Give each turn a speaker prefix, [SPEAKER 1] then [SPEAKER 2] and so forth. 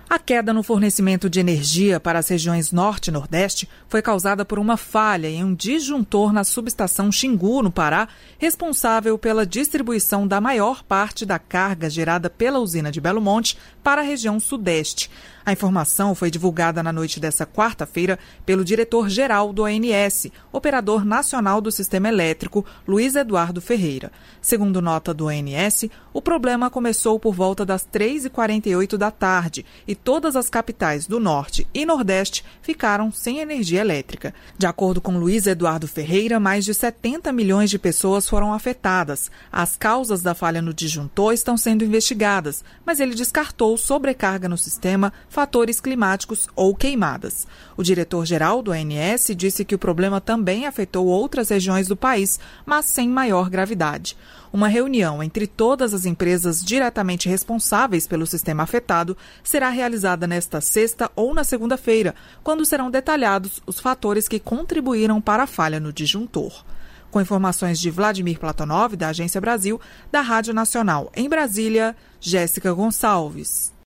[SPEAKER 1] A queda no fornecimento de energia para as regiões Norte e Nordeste foi causada por uma falha em um disjuntor na subestação Xingu, no Pará, responsável pela distribuição da maior parte da carga gerada pela usina de Belo Monte para a região Sudeste. A informação foi divulgada na noite desta quarta-feira pelo diretor-geral do ONS, Operador Nacional do Sistema Elétrico, Luiz Eduardo Ferreira. Segundo nota do ONS, o problema começou por volta das 3h48 da tarde e todas as capitais do Norte e Nordeste ficaram sem energia elétrica. De acordo com Luiz Eduardo Ferreira, mais de 70 milhões de pessoas foram afetadas. As causas da falha no disjuntor estão sendo investigadas, mas ele descartou sobrecarga no sistema, fatores climáticos ou queimadas. O diretor-geral do ONS disse que o problema também afetou outras regiões do país, mas sem maior gravidade. Uma reunião entre todas as empresas diretamente responsáveis pelo sistema afetado será realizada nesta sexta ou na segunda-feira, quando serão detalhados os fatores que contribuíram para a falha no disjuntor. Com informações de Vladimir Platonov, da Agência Brasil, da Rádio Nacional em Brasília, Jéssica Gonçalves.